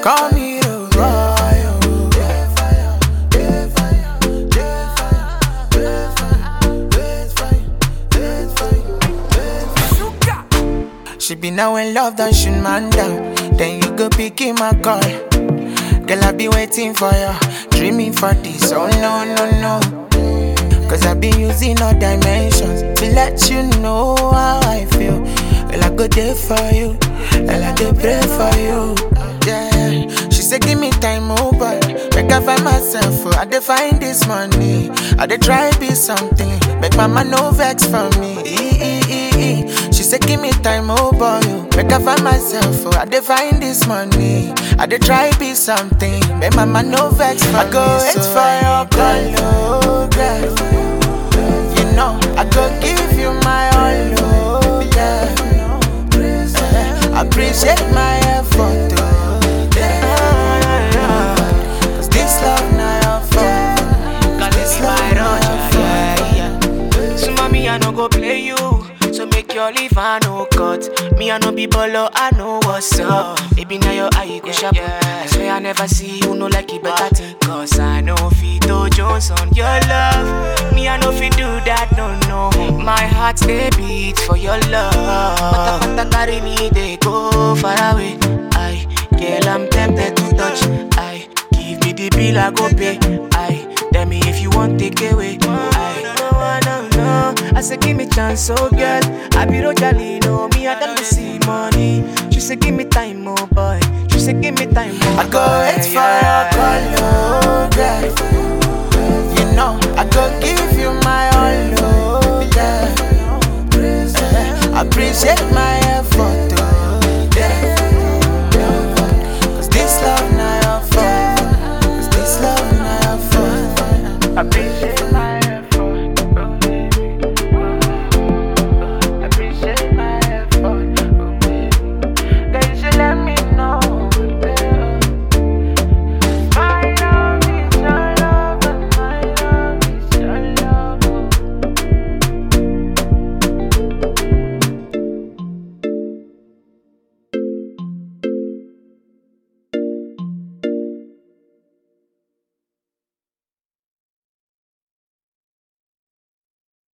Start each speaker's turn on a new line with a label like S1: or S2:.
S1: Call me the boy. She be now in love, that shoot man down. Then you go picking my call. Girl, I be waiting for you, dreaming for this. Oh no, no, no. Cause I been using all dimensions to let you know how I feel. Well, I go there for you, and I go pray for you. Yeah, she said give me time, oh boy. Make I find myself, oh, I dey find this money. I dey try be something, make mama no vex for me. She said give me time, oh boy. Make I find myself, oh, I dey find this money. I dey try be something, make mama no vex for me. I go wait for your call, oh girl. You know I go give you my all, oh yeah. Appreciate my effort, oh yeah. Cause this love now your fault.
S2: Cause this my rush, yeah. So mommy, I no go play you. So make your leave, I no cut. Me, I no be bolo, I know what's up. Baby, now your eye go sharp. I swear I never see you, no like it better thing. Cause I know Fito Jones on your love. Me, I know fi do that, no, no. My heart, they beat for your love. Pata carry me, they go far away. I, girl, I'm tempted to touch. I, give me the bill, I go pay. I, tell me if you want, take away. I, no, I say give me chance, oh girl. I be Rojali, no me, I don't see money. She say give me time, oh boy. She say give me time, oh
S1: I go wait for your call, oh girl. You know I go give you my all, oh yeah. Appreciate my